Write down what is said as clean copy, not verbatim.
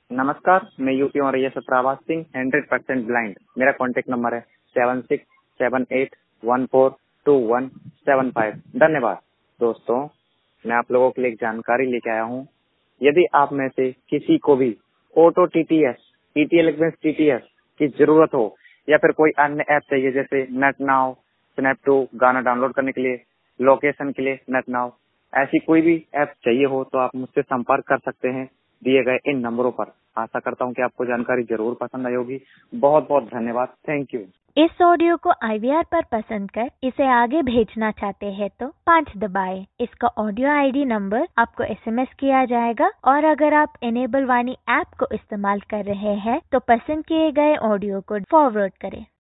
नमस्कार, मैं यूपी औरैया से प्रभात सिंह, 100% ब्लाइंड। मेरा कॉन्टैक्ट नंबर है 7678142175। धन्यवाद। दोस्तों, मैं आप लोगों के लिए एक जानकारी लेके आया हूँ। यदि आप में से किसी को भी ऑटो टीटीएस, टीटीएल टीटीएस की जरूरत हो या फिर कोई अन्य ऐप चाहिए जैसे नेट नाउ, स्नैप2, गाना डाउनलोड करने के लिए, लोकेशन के लिए नेट नाउ, ऐसी कोई भी ऐप चाहिए हो तो आप मुझसे संपर्क कर सकते हैं दिए गए इन नंबरों पर। आशा करता हूं कि आपको जानकारी जरूर पसंद आई होगी। बहुत बहुत धन्यवाद। Thank you. इस ऑडियो को IVR पर पसंद कर इसे आगे भेजना चाहते हैं तो 5 दबाएं। इसका ऑडियो ID नंबर आपको SMS किया जाएगा और अगर आप इनेबल वाणी ऐप को इस्तेमाल कर रहे हैं तो पसंद किए गए ऑडियो को फॉरवर्ड करें।